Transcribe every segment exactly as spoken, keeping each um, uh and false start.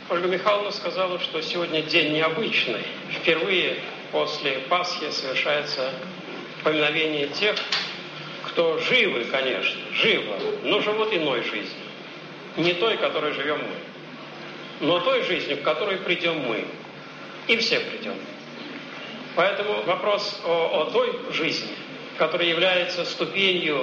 Ольга Михайловна сказала, что сегодня день необычный. Впервые после Пасхи совершается поминовение тех, кто живы, конечно, живы, но живут иной жизнью. Не той, которой живем мы, но той жизнью, в которой придем мы. И все придем. Поэтому вопрос о, о той жизни, которая является ступенью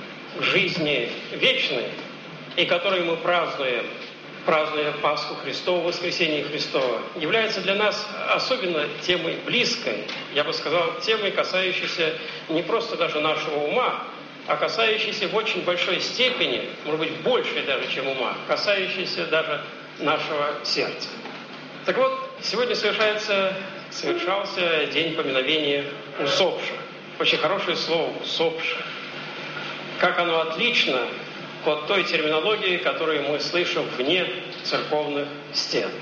жизни вечной, и которую мы празднуем, празднуя Пасху Христову, Воскресение Христово, является для нас особенно темой близкой, я бы сказал, темой, касающейся не просто даже нашего ума, а касающейся в очень большой степени, может быть, большей даже, чем ума, касающейся даже нашего сердца. Так вот, сегодня совершается, совершался день поминовения усопших. Очень хорошее слово «усопших». Как оно отлично от той терминологии, которую мы слышим вне церковных стен.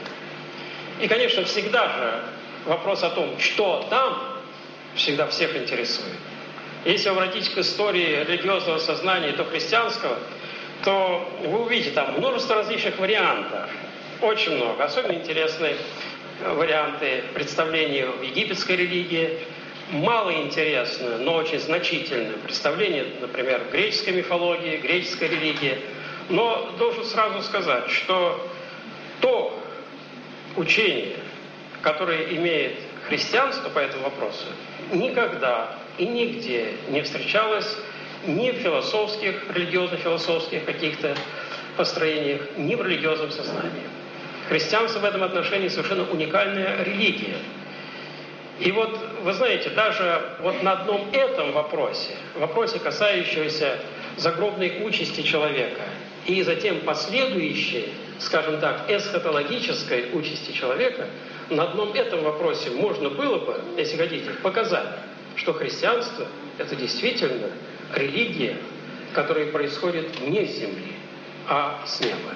И, конечно, всегда же вопрос о том, что там, всегда всех интересует. Если обратить к истории религиозного сознания, то христианского, то вы увидите там множество различных вариантов. Очень много. Особенно интересные варианты представления в египетской религии. Мало интересное, но очень значительное представление, например, греческой мифологии, греческой религии. Но должен сразу сказать, что то учение, которое имеет христианство по этому вопросу, никогда и нигде не встречалось ни в философских, религиозно-философских каких-то построениях, ни в религиозном сознании. Христианство в этом отношении совершенно уникальная религия. И вот, вы знаете, даже вот на одном этом вопросе, вопросе, касающегося загробной участи человека, и затем последующей, скажем так, эсхатологической участи человека, на одном этом вопросе можно было бы, если хотите, показать, что христианство – это действительно религия, которая происходит не с земли, а с неба.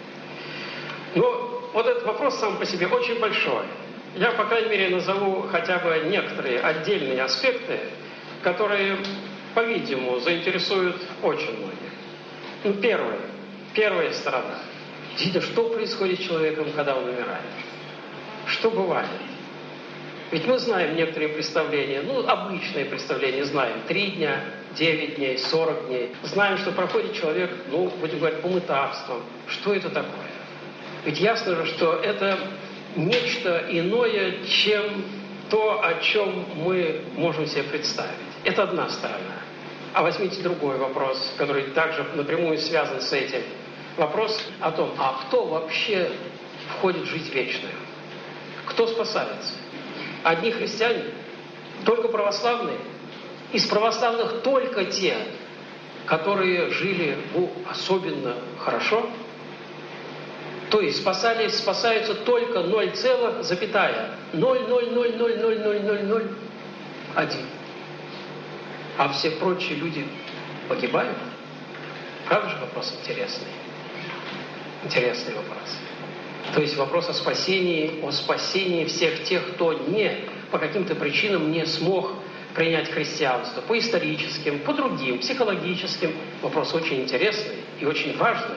Но вот этот вопрос сам по себе очень большой. Я, по крайней мере, назову хотя бы некоторые отдельные аспекты, которые, по-видимому, заинтересуют очень многих. Ну, первое. Первая сторона. Действительно, что происходит с человеком, когда он умирает? Что бывает? Ведь мы знаем некоторые представления, ну, обычные представления знаем. Три дня, девять дней, сорок дней. Знаем, что проходит человек, ну, будем говорить, помытарством. Что это такое? Ведь ясно же, что это нечто иное, чем то, о чем мы можем себе представить. Это одна сторона. А возьмите другой вопрос, который также напрямую связан с этим. Вопрос о том, а кто вообще входит в жизнь вечную? Кто спасается? Одни христиане? Только православные? Из православных только те, которые жили ну, особенно хорошо? То есть спасались, спасаются только ноль целых ноль ноль ноль ноль ноль ноль ноль ноль один. А все прочие люди погибают? Правда же вопрос интересный? Интересный вопрос. То есть вопрос о спасении, о спасении всех тех, кто не, по каким-то причинам не смог принять христианство. По историческим, по другим, психологическим. Вопрос очень интересный и очень важный.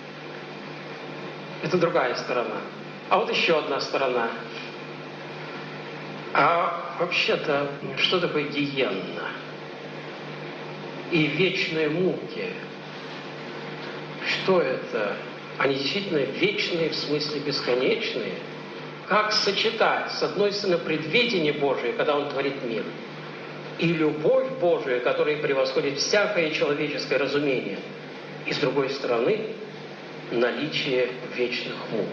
Это другая сторона. А вот еще одна сторона. А вообще-то, что такое гиенна? И вечные муки. Что это? Они действительно вечные, в смысле бесконечные? Как сочетать, с одной стороны, предвидение Божие, когда Он творит мир, и любовь Божия, которая превосходит всякое человеческое разумение, и с другой стороны, наличие вечных мук.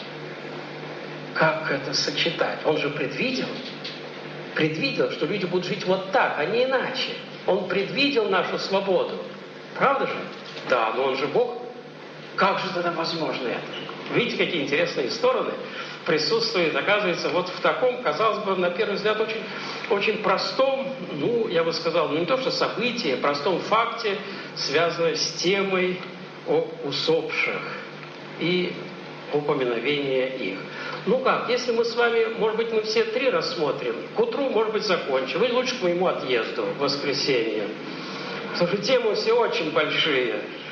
Как это сочетать? Он же предвидел, предвидел, что люди будут жить вот так, а не иначе. Он предвидел нашу свободу. Правда же? Да, но он же Бог. Как же тогда возможно это? Видите, какие интересные стороны присутствуют, оказывается, вот в таком, казалось бы, на первый взгляд, очень, очень простом, ну, я бы сказал, ну не то что событии, а простом факте, связанном с темой о усопших и о поминовении их. Ну как, если мы с вами, может быть, мы все три рассмотрим, к утру, может быть, закончим, или лучше к моему отъезду в воскресенье. Потому что темы все очень большие.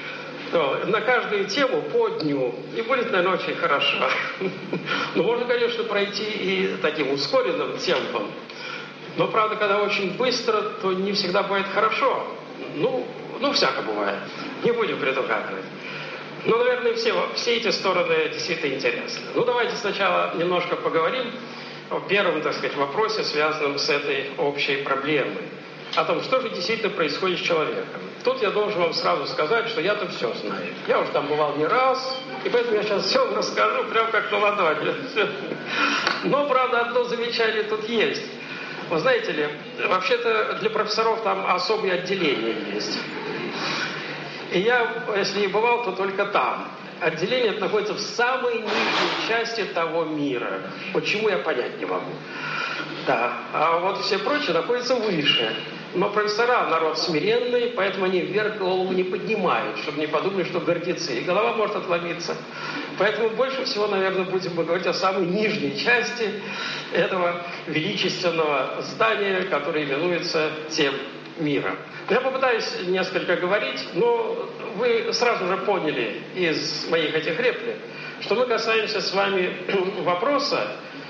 то на каждую тему по дню, и будет, наверное, очень хорошо. Но можно, конечно, пройти и таким ускоренным темпом. Но, правда, когда очень быстро, то не всегда бывает хорошо. Ну, ну всяко бывает. Не будем предугадывать. Ну, наверное, все, все эти стороны действительно интересны. Ну, давайте сначала немножко поговорим о первом, так сказать, вопросе, связанном с этой общей проблемой. О том, что же действительно происходит с человеком. Тут я должен вам сразу сказать, что я-то все знаю. Я уже там бывал не раз, и поэтому я сейчас все вам расскажу, прям как на ладони. Но, правда, одно замечание тут есть. Вы знаете ли, вообще-то для профессоров там особые отделения есть. И я, если и бывал, то только там. Отделение находится в самой нижней части того мира. Почему, я понять не могу. Да, а вот все прочие находятся выше. Но профессора народ смиренный, поэтому они вверх голову не поднимают, чтобы не подумали, что гордецы. И голова может отломиться. Поэтому больше всего, наверное, будем говорить о самой нижней части этого величественного здания, которое именуется тем миром. Я попытаюсь несколько говорить, но вы сразу же поняли из моих этих реплик, что мы касаемся с вами вопроса,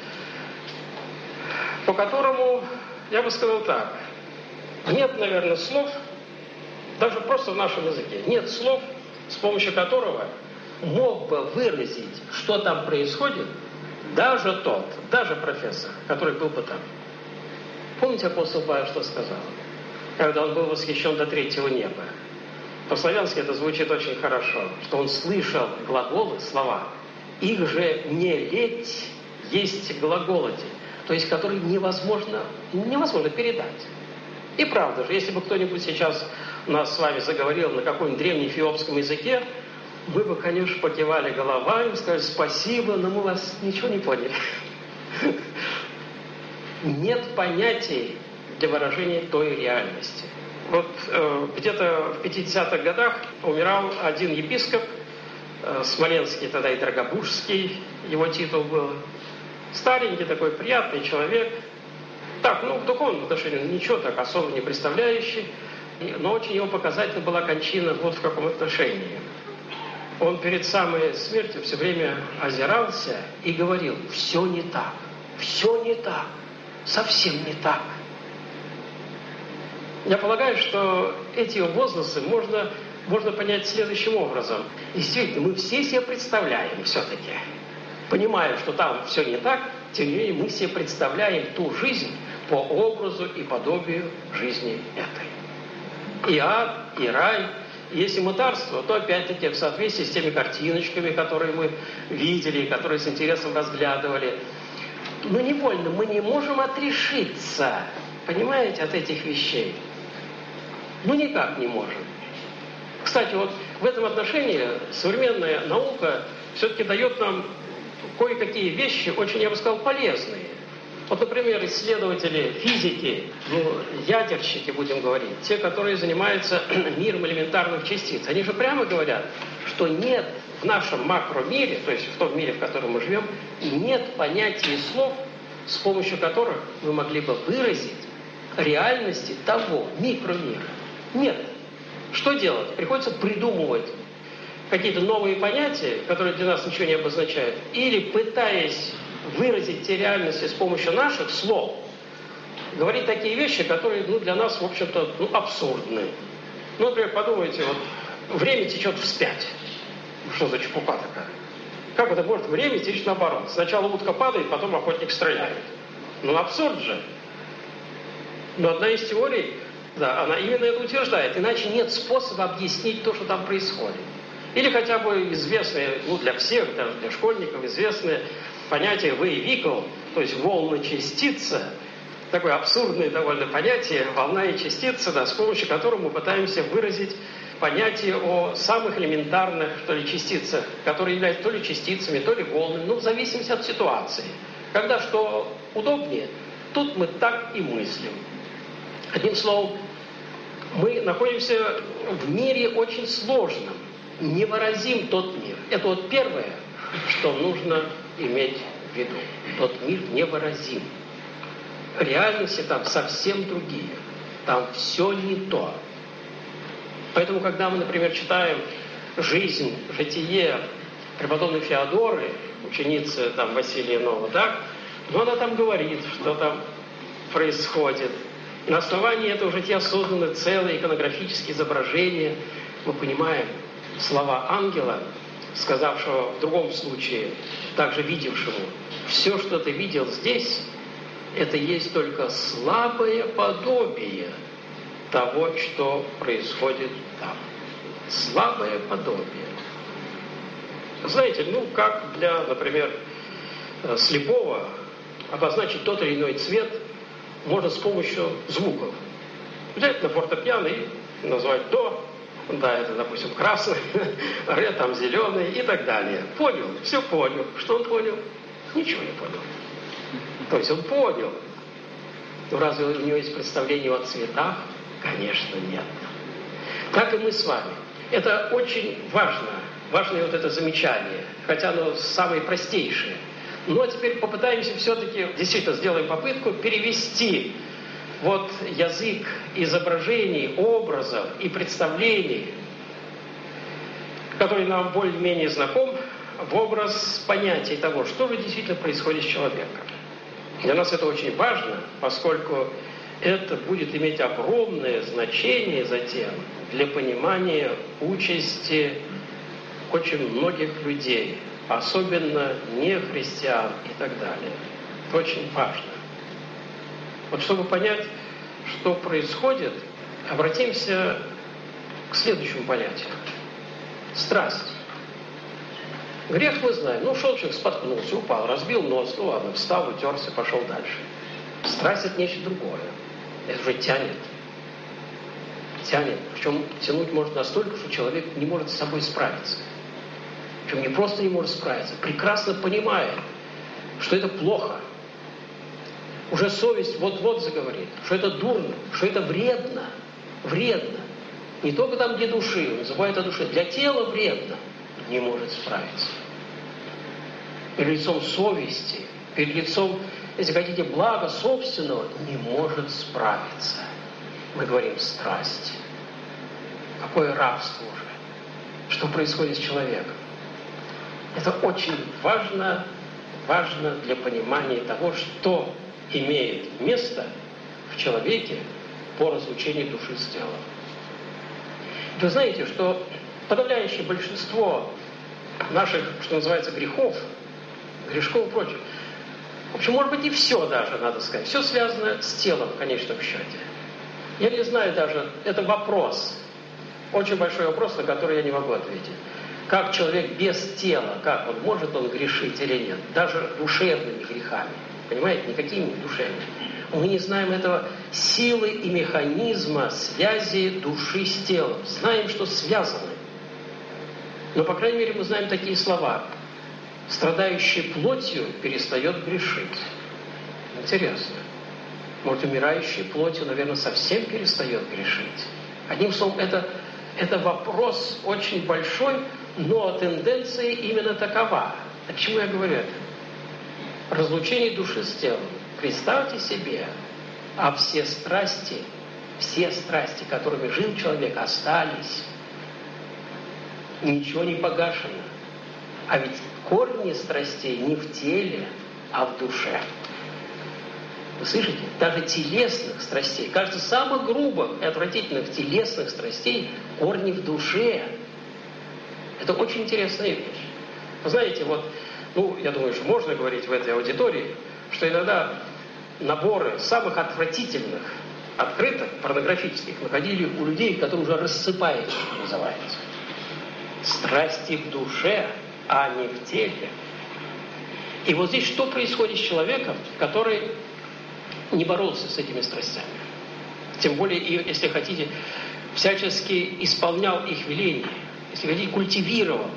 по которому, я бы сказал так, нет, наверное, слов, даже просто в нашем языке, нет слов, с помощью которого мог бы выразить, что там происходит, даже тот, даже профессор, который был бы там. Помните, апостол Павел что сказал? Когда он был восхищен до третьего неба. По-славянски это звучит очень хорошо, что он слышал глаголы, слова. Их же не леть есть глаголоти, то есть которые невозможно, невозможно передать. И правда же, если бы кто-нибудь сейчас у нас с вами заговорил на каком-нибудь древнеэфиопском языке, мы бы, конечно, покивали головами, сказали спасибо, но мы вас ничего не поняли. Нет понятий для выражения той реальности. Вот э, где-то в пятидесятых годах умирал один епископ, э, Смоленский тогда и Драгобужский, его титул был. Старенький такой, приятный человек. Так, ну, в духовном отношении ничего так особо не представляющий, но очень его показательна была кончина вот в каком отношении. Он перед самой смертью все время озирался и говорил: все не так, все не так, совсем не так. Я полагаю, что эти возгласы можно, можно понять следующим образом. Действительно, мы все себе представляем все-таки, понимая, что там все не так, тем не менее мы себе представляем ту жизнь по образу и подобию жизни этой. И ад, и рай. Если мытарство, то опять-таки в соответствии с теми картиночками, которые мы видели, которые с интересом разглядывали. Но невольно мы не можем отрешиться, понимаете, от этих вещей. Ну никак не можем. Кстати, вот в этом отношении современная наука все-таки дает нам кое-какие вещи, очень, я бы сказал, полезные. Вот, например, исследователи физики, ну, ядерщики, будем говорить, те, которые занимаются миром элементарных частиц, они же прямо говорят, что нет в нашем макромире, то есть в том мире, в котором мы живем, нет понятия слов, с помощью которых мы могли бы выразить реальности того микромира. Нет. Что делать? Приходится придумывать какие-то новые понятия, которые для нас ничего не обозначают, или пытаясь выразить те реальности с помощью наших слов, говорить такие вещи, которые ну, для нас, в общем-то, ну, абсурдны. Ну, например, подумайте, вот время течет вспять. Что за чепуха такая? Как это может время течь наоборот? Сначала утка падает, потом охотник стреляет. Ну, абсурд же. Но одна из теорий, да, она именно это утверждает. Иначе нет способа объяснить то, что там происходит. Или хотя бы известное, ну, для всех, даже для школьников, известное понятие вейвикл, то есть волна-частица, такое абсурдное довольно понятие, волна и частица, да, с помощью которого мы пытаемся выразить понятие о самых элементарных, что ли, частицах, которые являются то ли частицами, то ли волнами, ну, в зависимости от ситуации. Когда что удобнее, тут мы так и мыслим. Одним словом, мы находимся в мире очень сложном, невыразим тот мир. Это вот первое, что нужно иметь в виду. Тот мир невыразим. Реальности там совсем другие. Там все не то. Поэтому, когда мы, например, читаем жизнь, житие преподобной Феодоры, ученицы там Василия Нового, так? Но она там говорит, что там происходит. На основании этого жития созданы целые иконографические изображения. Мы понимаем слова ангела, сказавшего в другом случае, также видевшему: все, что ты видел здесь, это есть только слабое подобие того, что происходит там. Слабое подобие. Знаете, ну как для, например, слепого обозначить тот или иной цвет можно с помощью звуков. Взять на фортепиано и назвать до, да, это, допустим, красный, ре, там, зеленый и так далее. Понял, все понял. Что он понял? Ничего не понял. То есть он понял. Но разве у него есть представление о цветах? Конечно, нет. Так и мы с вами. Это очень важно. Важное вот это замечание. Хотя оно самое простейшее. Ну, а теперь попытаемся все-таки, действительно, сделаем попытку перевести вот язык изображений, образов и представлений, который нам более-менее знаком, в образ понятия того, что же действительно происходит с человеком. Для нас это очень важно, поскольку это будет иметь огромное значение затем для понимания участи очень многих людей, особенно не христиан и так далее. Это очень важно. Вот чтобы понять, что происходит, обратимся к следующему понятию. Страсть. Грех мы знаем. Ну, шел человек, споткнулся, упал, разбил нос, ну ладно, встал, утерся, пошел дальше. Страсть – это нечто другое. Это уже тянет. Тянет. Причем тянуть может настолько, что человек не может с собой справиться. Причем не просто не может справиться, прекрасно понимает, что это плохо. Уже совесть вот-вот заговорит, что это дурно, что это вредно. Вредно. Не только там для души, он забывает о душе, для тела вредно. Не может справиться. Перед лицом совести, перед лицом, если хотите, блага собственного, не может справиться. Мы говорим страсть. Какое рабство уже. Что происходит с человеком? Это очень важно, важно для понимания того, что имеет место в человеке по разлучению души с телом. Вы знаете, что подавляющее большинство наших, что называется, грехов, грешков и прочее, в общем, может быть, и все даже, надо сказать, все связано с телом в конечном счете. Я не знаю даже, это вопрос, очень большой вопрос, на который я не могу ответить. Как человек без тела, как он, может он грешить или нет, даже душевными грехами, понимаете, никакими душевными. Мы не знаем этого силы и механизма связи души с телом. Знаем, что связаны. Но, по крайней мере, мы знаем такие слова. Страдающий плотью перестает грешить. Интересно. Может, умирающий плотью, наверное, совсем перестает грешить. Одним словом, это, это вопрос очень большой, но тенденция именно такова. А к чему я говорю это? Разлучение души с телом. Представьте себе, а все страсти, все страсти, которыми жил человек, остались. Ничего не погашено. А ведь корни страстей не в теле, а в душе. Вы слышите? Даже телесных страстей, кажется, самых грубых и отвратительных телесных страстей, корни в душе. Это очень интересная вещь. Вы знаете, вот, ну, я думаю, что можно говорить в этой аудитории, что иногда наборы самых отвратительных открыток порнографических находили у людей, которые уже рассыпаются, что называется. Страсти в душе, а не в теле. И вот здесь что происходит с человеком, который не боролся с этими страстями? Тем более, и, если хотите, всячески исполнял их веления, если хотите, культивировал,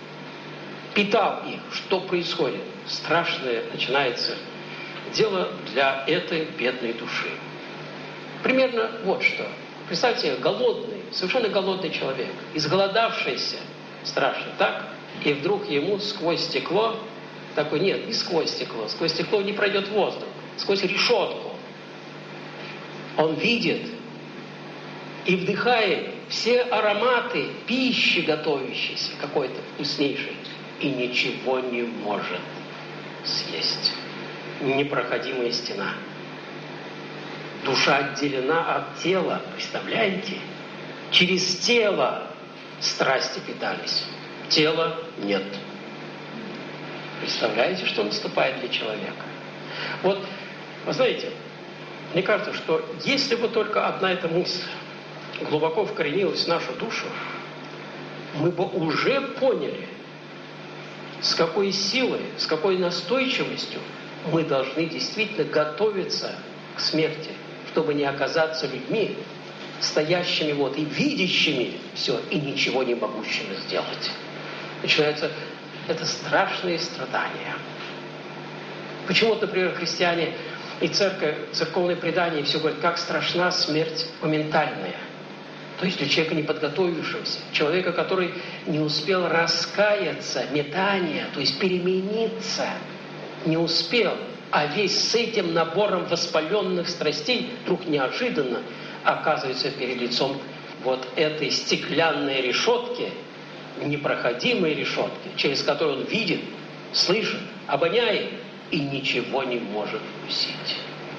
питал их. Что происходит? Страшное начинается дело для этой бедной души. Примерно вот что. Представьте, голодный, совершенно голодный человек, изголодавшийся, страшно, так? И вдруг ему сквозь стекло, такой, нет, не сквозь стекло, сквозь стекло не пройдет воздух, сквозь решетку. Он видит и вдыхает все ароматы пищи, готовящейся, какой-то вкуснейшей, и ничего не может съесть. Непроходимая стена. Душа отделена от тела, представляете? Через тело страсти питались. Тела нет. Представляете, что наступает для человека? Вот, вы знаете, мне кажется, что если бы только одна эта мысль глубоко вкоренилась в нашу душу, мы бы уже поняли, с какой силой, с какой настойчивостью мы должны действительно готовиться к смерти, чтобы не оказаться людьми, стоящими вот и видящими все, и ничего не могущими сделать. Начинается это страшные страдания. Почему, например, христиане и церковь, церковное предание все говорят, как страшна смерть моментальная. То есть для человека, не подготовившегося, человека, который не успел раскаяться, метания, то есть перемениться, не успел, а весь с этим набором воспаленных страстей вдруг неожиданно оказывается перед лицом вот этой стеклянной решетки, непроходимой решетки, через которую он видит, слышит, обоняет и ничего не может вкусить.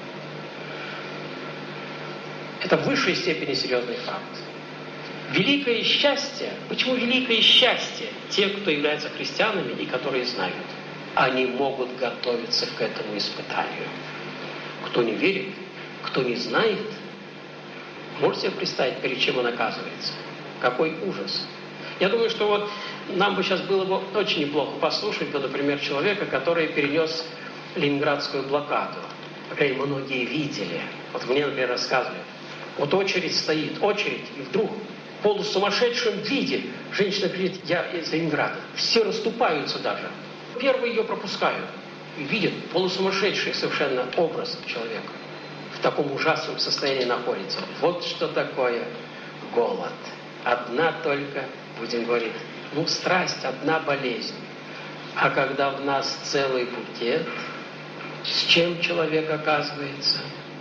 Это в высшей степени серьезный факт. Великое счастье, почему великое счастье? Те, кто являются христианами и которые знают, они могут готовиться к этому испытанию. Кто не верит, кто не знает, можете себе представить, перед чем он оказывается? Какой ужас! Я думаю, что вот нам бы сейчас было бы очень неплохо послушать, например, человека, который перенес Ленинградскую блокаду. Например, многие видели. Вот мне, например, рассказывали. Вот очередь стоит, очередь, и вдруг в полусумасшедшем виде женщина говорит, я из Ленинграда. Все расступаются даже. Первые ее пропускают. И видят полусумасшедший совершенно образ человека. В таком ужасном состоянии находится. Вот что такое голод. Одна только, будем говорить, ну, страсть, одна болезнь. А когда в нас целый букет, с чем человек оказывается?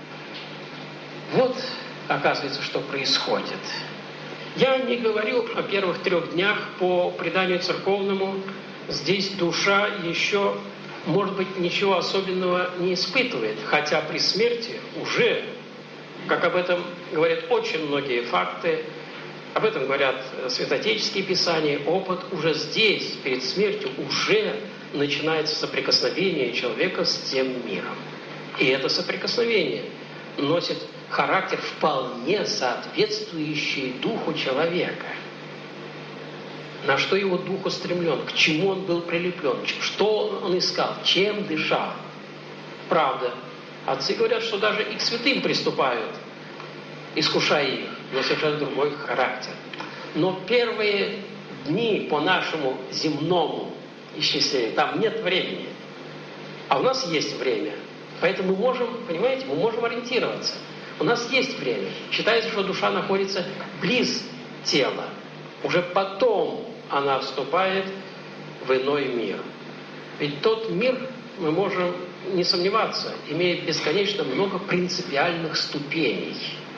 Вот, оказывается, что происходит. Я не говорю о первых трех днях по преданию церковному. Здесь душа еще, может быть, ничего особенного не испытывает. Хотя при смерти уже, как об этом говорят очень многие факты, об этом говорят святоотеческие писания, опыт уже здесь, перед смертью, уже начинается соприкосновение человека с тем миром. И это соприкосновение носит характер, вполне соответствующий духу человека. На что его дух устремлен, к чему он был прилеплен, что он искал, чем дышал. Правда, отцы говорят, что даже и к святым приступают, искушая их, но совершенно другой характер. Но первые дни по нашему земному исчислению, там нет времени. А у нас есть время. Поэтому мы можем, понимаете, мы можем ориентироваться. У нас есть время. Считается, что душа находится близ тела. Уже потом она вступает в иной мир. Ведь тот мир, мы можем не сомневаться, имеет бесконечно много принципиальных ступеней.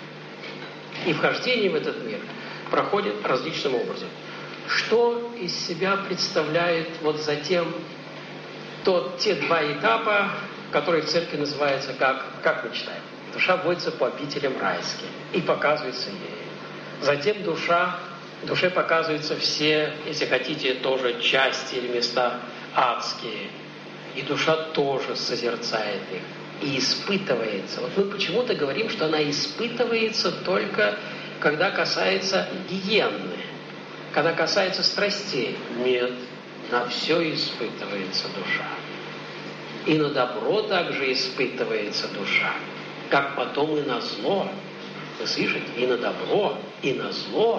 И вхождение в этот мир проходит различным образом. Что из себя представляет вот затем тот, те два этапа, которые в церкви называются, как, как мы читаем? Душа вводится по обителям райским и показывается ей. Затем душа, душе показываются все, если хотите, тоже части или места адские. И душа тоже созерцает их и испытывается. Вот мы почему-то говорим, что она испытывается только когда касается гиенны, когда касается страстей. Нет, на все испытывается душа. И на добро также испытывается душа, как потом и на зло. Вы слышите? И на добро, и на зло.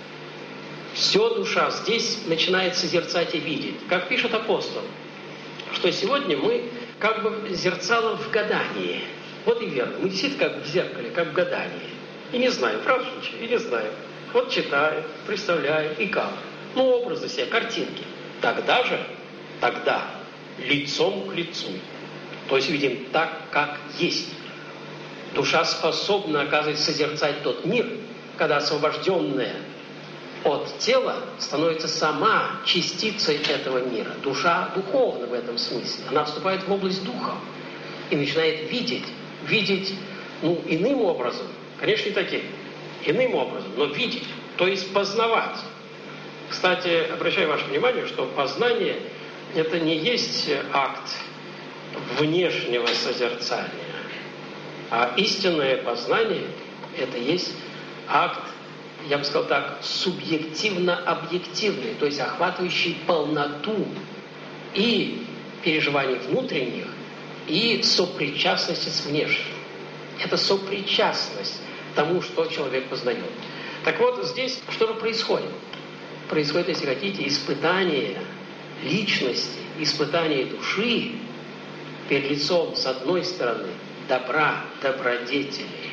Все душа здесь начинает созерцать и видеть. Как пишет апостол, что сегодня мы как бы зерцало в гадании. Вот и верно. Мы действительно как в зеркале, как в гадании. И не знаем, правда, и не знаем. Вот читаем, представляем, и как. Ну, образы себе, картинки. Тогда же, тогда, лицом к лицу. То есть видим так, как есть. Душа способна, оказывается, созерцать тот мир, когда освобожденная от тела становится сама частицей этого мира. Душа духовна в этом смысле. Она вступает в область духа и начинает видеть. Видеть, ну, иным образом. Конечно, не таким. Иным образом, но видеть. То есть познавать. Кстати, обращаю ваше внимание, что познание – это не есть акт внешнего созерцания, а истинное познание – это есть акт, я бы сказал так, субъективно-объективный, то есть охватывающий полноту и переживаний внутренних, и сопричастности с внешним. Это сопричастность тому, что человек познает. Так вот, здесь что же происходит? Происходит, если хотите, испытание личности, испытание души перед лицом, с одной стороны, добра, добродетелей.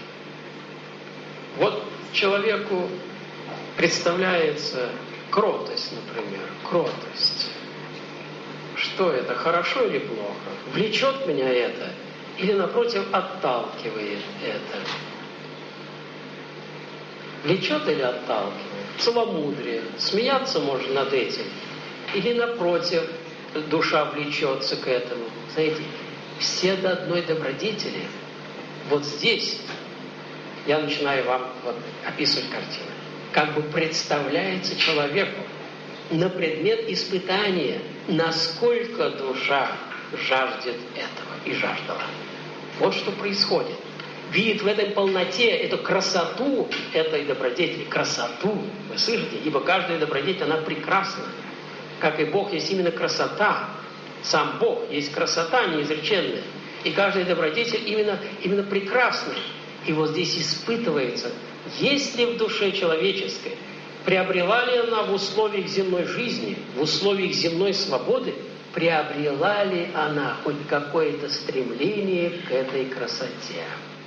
Вот человеку представляется кротость, например, кротость. Что это, хорошо или плохо? Влечет меня это? Или, напротив, отталкивает это? Влечет или отталкивает? Целомудрие. Смеяться можно над этим. Или, напротив, душа влечется к этому. Знаете, все до одной добродетели. Вот здесь я начинаю вам вот описывать картину. Как бы представляется человеку на предмет испытания, насколько душа жаждет этого и жаждала. Вот что происходит. Видит в этой полноте эту красоту этой добродетели. Красоту. Вы слышите? Ибо каждая добродетель, она прекрасна. Как и Бог есть именно красота. Сам Бог есть красота неизреченная. И каждая добродетель именно, именно прекрасна. И вот здесь испытывается, есть ли в душе человеческой, приобрела ли она в условиях земной жизни, в условиях земной свободы, приобрела ли она хоть какое-то стремление к этой красоте.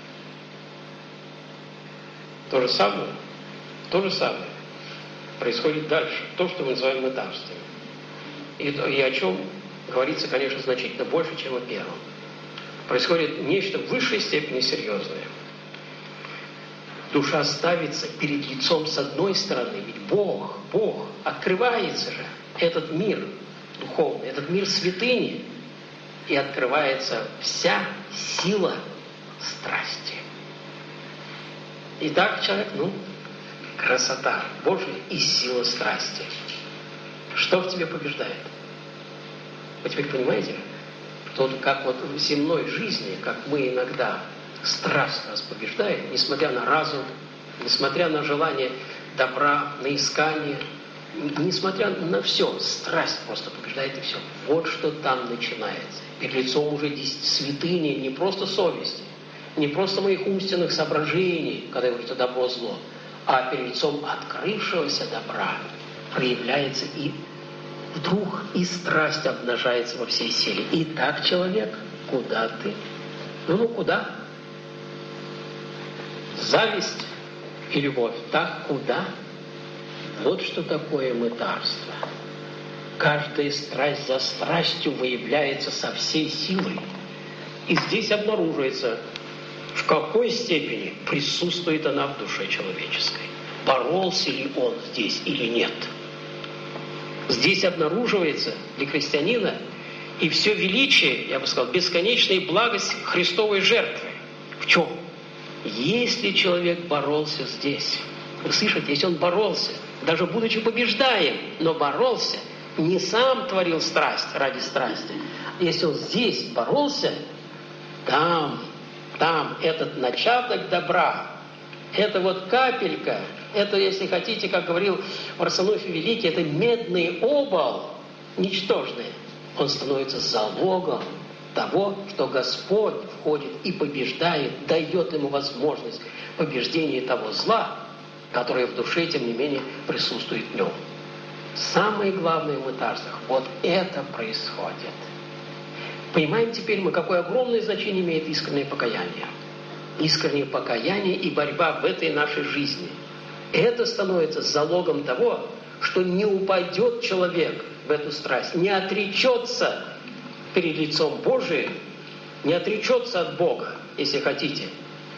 То же самое, то же самое происходит дальше. То, что мы называем мытарством. И, и о чем говорится, конечно, значительно больше, чем о первом. Происходит нечто в высшей степени серьезное. Душа ставится перед лицом с одной стороны, ведь Бог, Бог, открывается же этот мир духовный, этот мир святыни, и открывается вся сила страсти. Итак, человек, ну, красота Божия и сила страсти. Что в тебе побеждает? Вы теперь понимаете, что как вот в земной жизни, как мы иногда страсть нас побеждает, несмотря на разум, несмотря на желание добра, на искание, несмотря на все, страсть просто побеждает, и все. Вот что там начинается. Перед лицом уже святыни, не просто совести, не просто моих умственных соображений, когда я говорю, это добро-зло, а перед лицом открывшегося добра проявляется и вдруг и страсть обнажается во всей силе. И так, человек, куда ты? Ну, ну куда? Зависть и любовь. Так куда? Вот что такое мытарство. Каждая страсть за страстью выявляется со всей силой. И здесь обнаруживается, в какой степени присутствует она в душе человеческой. Боролся ли он здесь или нет. Здесь обнаруживается для христианина и все величие, я бы сказал, бесконечная благость Христовой жертвы. В чем? Если человек боролся здесь, вы слышите, если он боролся, даже будучи побеждаем, но боролся, не сам творил страсть ради страсти, если он здесь боролся, там, там этот начаток добра, это вот капелька, это, если хотите, как говорил Варсонофий Великий, это медный обол, ничтожный. Он становится залогом того, что Господь входит и побеждает, дает ему возможность побеждения того зла, которое в душе, тем не менее, присутствует в нем. Самое главное в мытарствах, вот это происходит. Понимаем теперь мы, какое огромное значение имеет искреннее покаяние. Искреннее покаяние и борьба в этой нашей жизни. Это становится залогом того, что не упадет человек в эту страсть, не отречется перед лицом Божиим, не отречется от Бога, если хотите,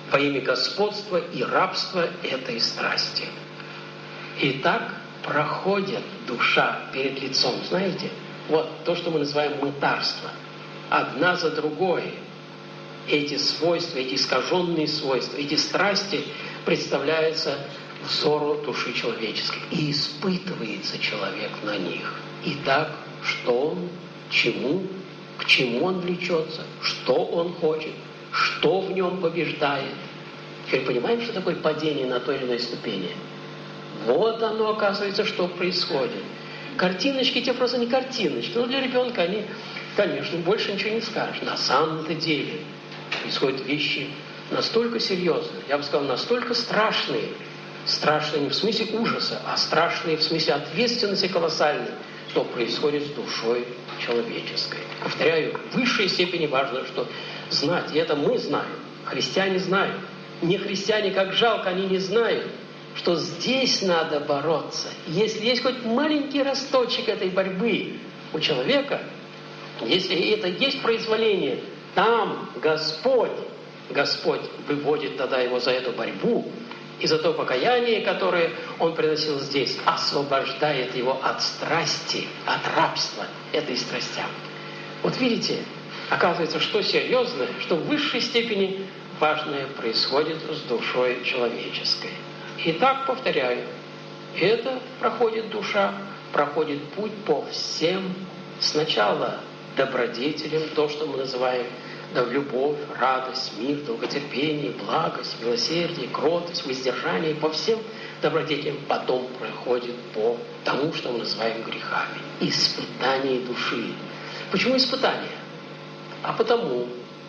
во имя господства и рабства этой страсти. И так проходит душа перед лицом. Знаете, вот то, что мы называем мытарство. Одна за другой эти свойства, эти искаженные свойства, эти страсти представляются взору души человеческой. И испытывается человек на них. Итак, что он, чему, к чему он влечется, что он хочет, что в нем побеждает. Теперь понимаем, что такое падение на той или иной ступени? Вот оно, оказывается, что происходит. Картиночки, эти просто не картиночки. Но для ребенка они, конечно, больше ничего не скажешь. На самом-то деле происходят вещи настолько серьезные, я бы сказал, настолько страшные. Страшные не в смысле ужаса, а страшные в смысле ответственности колоссальной, что происходит с душой человеческой. Повторяю, в высшей степени важно, что знать, и это мы знаем, христиане знают. Не христиане, как жалко, они не знают, что здесь надо бороться. Если есть хоть маленький росточек этой борьбы у человека, если это есть произволение, там Господь, Господь выводит тогда его за эту борьбу, и за то покаяние, которое он приносил здесь, освобождает его от страсти, от рабства этой страстям. Вот видите, оказывается, что серьезное, что в высшей степени важное происходит с душой человеческой. Итак, повторяю, это проходит душа, проходит путь по всем, сначала добродетелям, то, что мы называем да, любовь, радость, мир, долготерпение, благость, милосердие, кротость, воздержание, по всем добродетелям потом проходит по тому, что мы называем грехами. Испытание души. Почему испытание? А потому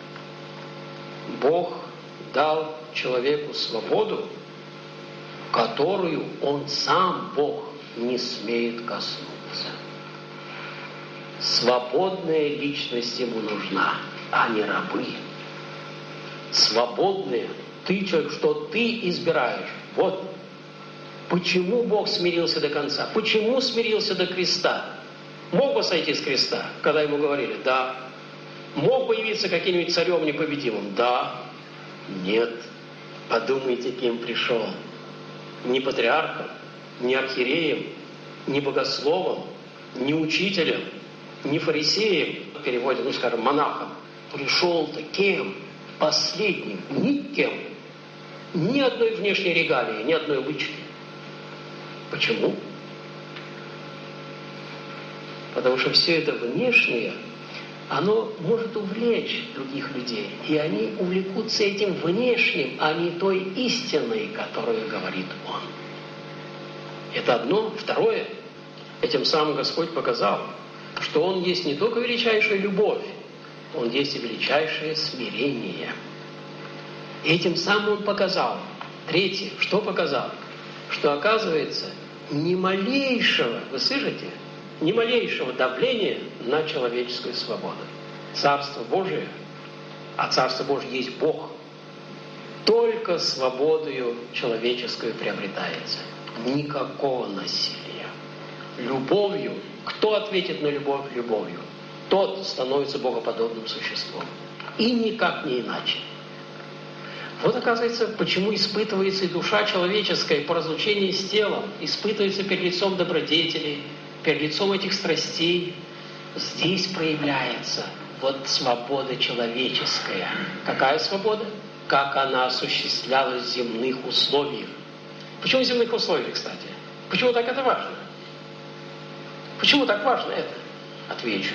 Бог дал человеку свободу, которую он сам, Бог, не смеет коснуться. Свободная личность ему нужна, а не рабы. Свободные, ты человек, что ты избираешь. Вот почему Бог смирился до конца. Почему смирился до креста? Мог бы сойти с креста, когда ему говорили? Да. Мог бы явиться каким-нибудь царем непобедимым? Да. Нет. Подумайте, кем пришел. Не патриархом, не архиереем, не богословом, не учителем, не фарисеем, в переводе, ну, скажем, монахом. Пришел-то кем? Последним. Никем. Ни одной внешней регалии, ни одной лычки. Почему? Потому что все это внешнее, оно может увлечь других людей. И они увлекутся этим внешним, а не той истиной, которую говорит Он. Это одно. Второе. Этим самым Господь показал, что Он есть не только величайшая любовь, Он есть и величайшее смирение. И этим самым Он показал. Третье. Что показал? Что оказывается ни малейшего, вы слышите, ни малейшего давления на человеческую свободу. Царство Божие, а Царство Божие есть Бог, только свободою человеческую приобретается. Никакого насилия. Любовью. Кто ответит на любовь любовью? Тот становится богоподобным существом. И никак не иначе. Вот оказывается, почему испытывается и душа человеческая по разлучению с телом, испытывается перед лицом добродетелей, перед лицом этих страстей. Здесь проявляется вот свобода человеческая. Какая свобода? Как она осуществлялась в земных условиях. Почему в земных условиях, кстати? Почему так это важно? Почему так важно это? Отвечу.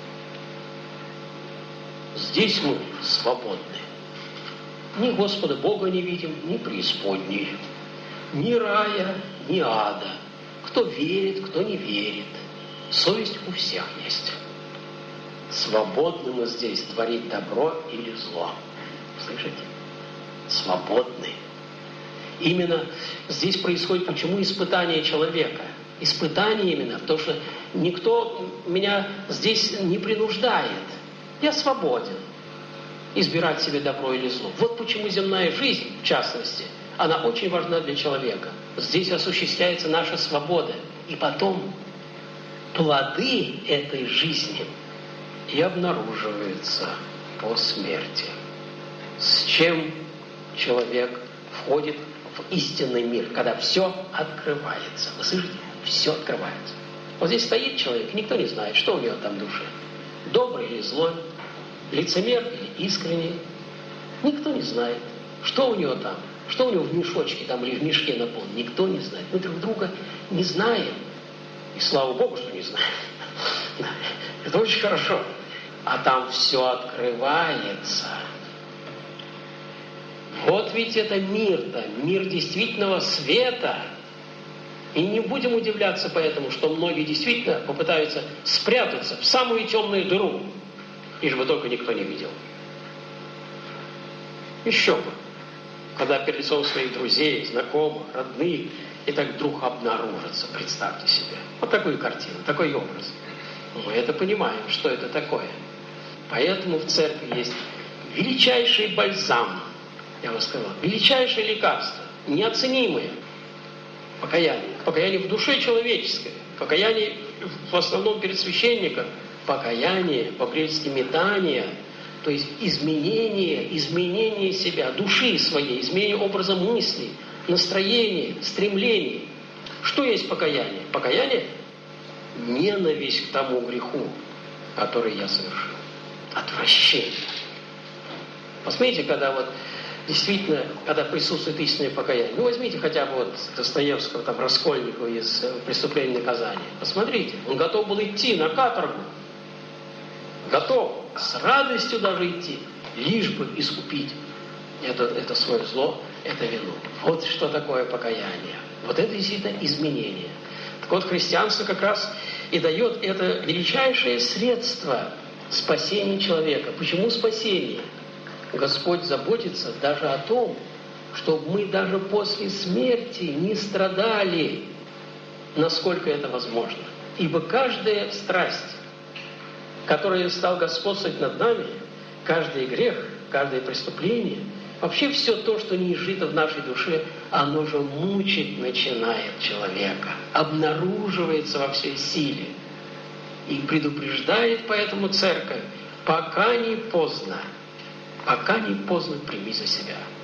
Здесь мы свободны. Ни Господа Бога не видим, ни преисподней, ни рая, ни ада. Кто верит, кто не верит. Совесть у всех есть. Свободны мы здесь творить добро или зло. Слышите? Свободны. Именно здесь происходит, почему испытание человека. Испытание именно, потому что никто меня здесь не принуждает. Я свободен избирать себе добро или зло. Вот почему земная жизнь, в частности, она очень важна для человека. Здесь осуществляется наша свобода. И потом плоды этой жизни и обнаруживаются по смерти. С чем человек входит в истинный мир, когда все открывается. Вы слышите? Все открывается. Вот здесь стоит человек, никто не знает, что у него там в душе. Добрый или злой, лицемер или искренний. Никто не знает, что у него там, что у него в мешочке там или в мешке наполнено. Никто не знает. Мы друг друга не знаем. И слава Богу, что не знаем. Это очень хорошо. А там все открывается. Вот ведь это мир-то, мир действительного света. И не будем удивляться поэтому, что многие действительно попытаются спрятаться в самую темную дыру, лишь бы только никто не видел. Еще бы, когда перед лицом своих друзей, знакомых, родных, и так вдруг обнаружится, представьте себе. Вот такую картину, такой образ. Мы это понимаем, что это такое. Поэтому в церкви есть величайший бальзам, я вам сказал, величайшее лекарство, неоценимое. Покаяние. Покаяние в душе человеческой. Покаяние в основном перед священником. Покаяние по-гречески метание, то есть изменение, изменение себя, души своей, изменение образа мыслей, настроения, стремлений. Что есть покаяние? Покаяние – ненависть к тому греху, который я совершил. Отвращение. Посмотрите, когда вот действительно, когда присутствует истинное покаяние. Ну, возьмите хотя бы вот Достоевского, там, Раскольникова из «Преступления и наказания». Посмотрите, он готов был идти на каторгу. Готов с радостью даже идти, лишь бы искупить это, это свое зло, это вину. Вот что такое покаяние. Вот это действительно изменение. Так вот, христианство как раз и дает это величайшее средство спасения человека. Почему спасение? Господь заботится даже о том, чтобы мы даже после смерти не страдали, насколько это возможно. Ибо каждая страсть, которая стала господствовать над нами, каждый грех, каждое преступление, вообще все то, что не изжито в нашей душе, оно же мучить начинает человека, обнаруживается во всей силе. И предупреждает поэтому церковь, пока не поздно, пока не поздно, прими за себя.